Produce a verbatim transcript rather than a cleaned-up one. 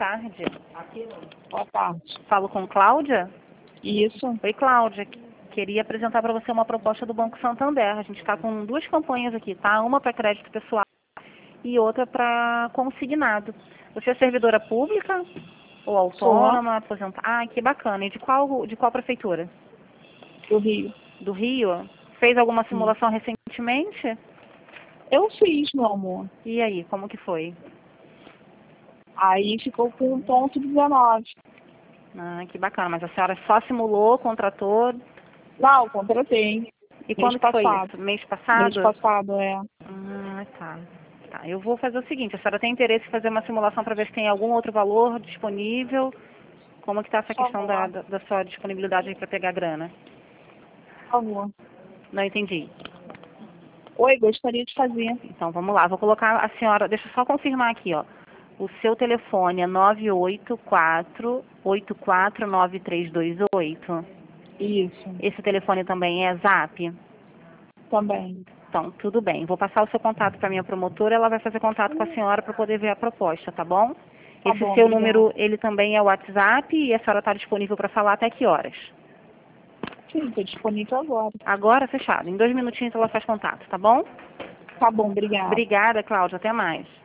tarde. Boa tarde. Falo com Cláudia? Isso. Oi, Cláudia. Queria apresentar para você uma proposta do Banco Santander. A gente está com duas campanhas aqui, tá? Uma para crédito pessoal e outra para consignado. Você é servidora pública ou autônoma, aposentada? Ah, que bacana. E de qual, de qual prefeitura? Do Rio. Do Rio? Fez alguma Sim. simulação recentemente? Eu fiz, meu amor. E aí, como que foi? Aí ficou com um ponto dezenove. Ah, que bacana. Mas a senhora só simulou, contratou? Não, contratei. E Mês quando que foi passado. isso? Mês passado? Mês passado, é. Ah, tá. Tá. Eu vou fazer o seguinte, a senhora tem interesse em fazer uma simulação para ver se tem algum outro valor disponível? Como que está essa Por questão da, favor. da, da sua disponibilidade aí para pegar grana? Por favor. Não entendi. Oi, gostaria de fazer. Então vamos lá, vou colocar a senhora, deixa eu só confirmar aqui, ó. O seu telefone é nove oito quatro, oito quatro nove três dois oito. Isso. Esse telefone também é Zap? Também. Então, tudo bem. Vou passar o seu contato para a minha promotora, ela vai fazer contato com a senhora para poder ver a proposta, tá bom? Tá Esse bom, seu obrigada. número, ele também é o WhatsApp e a senhora está disponível para falar até que horas? Sim, estou disponível agora. Agora, fechado. Em dois minutinhos ela faz contato, tá bom? Tá bom, obrigada. Obrigada, Cláudia. Até mais.